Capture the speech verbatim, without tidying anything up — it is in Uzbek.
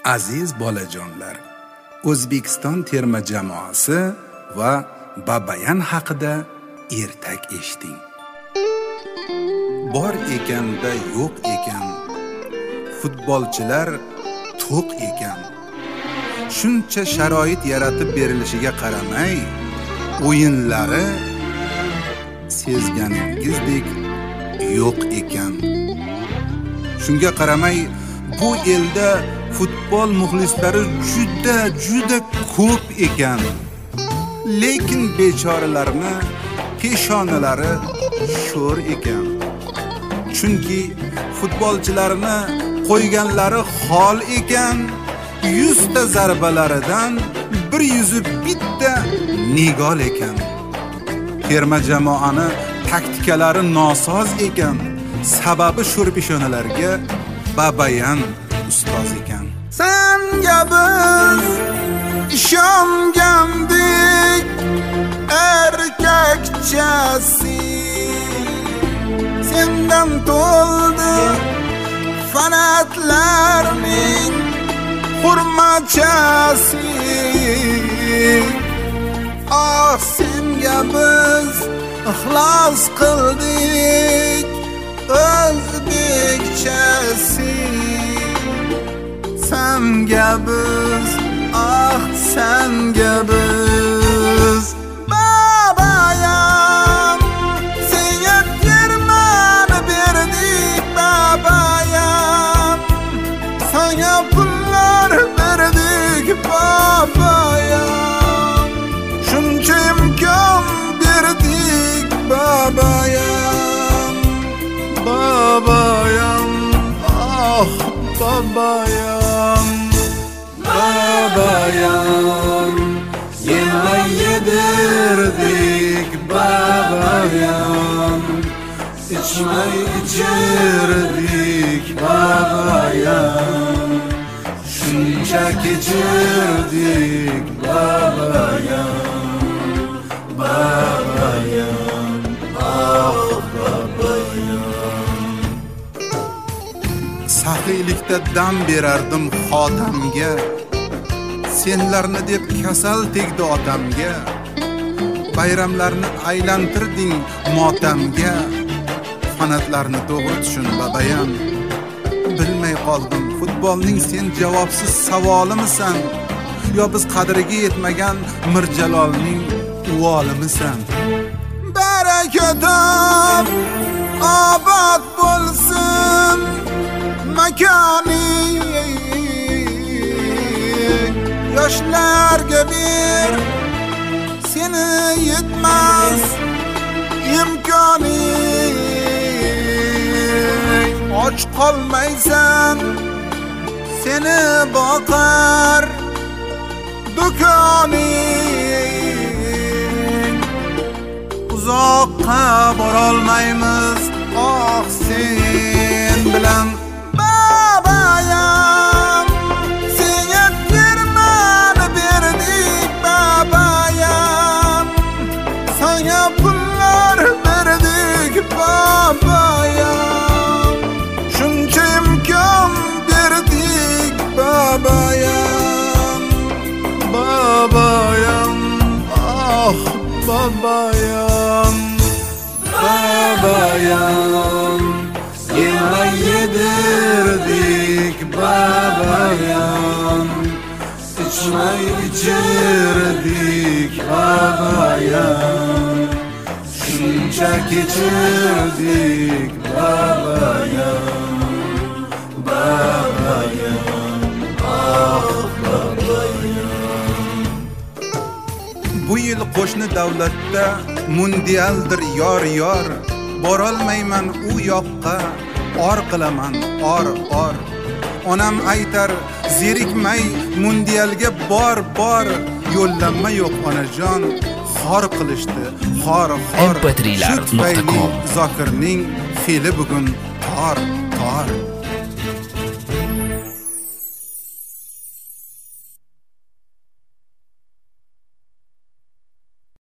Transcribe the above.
Aziz bolajonlar, O'zbekiston terma jamoasi va Babayan haqida ertak eshiting. Bor ekanda yo'q ekan, futbolchilar to'q ekan. Shuncha sharoit yaratib berilishiga qaramay, o'yinlari sezganingizdek yo'q ekan. Shunga qaramay, bu elda futbol muxlislari juda juda ko'p ekan. Lekin bechoralarni peshonalari sho'r ekan. Chunki futbolchilarni qo'yganlari xol ekan. yuzta zarbalaridan bir yuzi bitta nigol ekan. Terma jamoani taktikalari nosoz ekan. Sababi sho'r peshonalarga Babayan ustoz ekan. Senga biz ishongandik, erkakchasi sendan to'ldi fanatlarning hurmatchasi. Ah, senga biz ixlos qildik o'zbekchasi. Senga biz, ah senga biz Babayan, senga termani berdik Babayan, senga pullar berdik Babayan, shuncha imkon berdik Babayan, Babayan, ah Babayan, Babayan, yemek yedirdik Babayan, içmey içirdik Babayan, şunca geçirdik Babayan, Babayan, ah Babayan. Saxiylikda dam berardim xotamga, senlarni deb kasal tegdi otamga. Bayramlarni aylantirding motamga. Fanatlarni to'g'ri tushun Babayan. Bilmay qoldim, futbolning sen javobsiz savolimisan, yo biz qadriga yetmagan Mirjalolning o'g'limisan? Barakatam obod bo'lsin makoni, yoshlarga ber seni yetmas imkoni. Och qolmaysan, seni boqar do'koning. Uzoqqa borolmaymiz, oh sen bilan Babayan, senga termani berdik Babayan, senga pullar berdik Babayan, shuncha imkon berdik Babayan, Babayan, ah Babayan, Babayan, yemek yedirdik Babayan, içmey içirdik Babayan, şunca geçirdik Babayan, Babayan, ah Babayan. Bu yil qo'shni davlatda mundialdir yor yor. Borolmayman u yoqqa, or qilaman or or. Onam aytar zerikmay mundialga bor bor. Yo'llanma yo'q onajon, xor qilishdi xor xor. M P three lar nuqta com Zokirning fe'li bugun tor tor.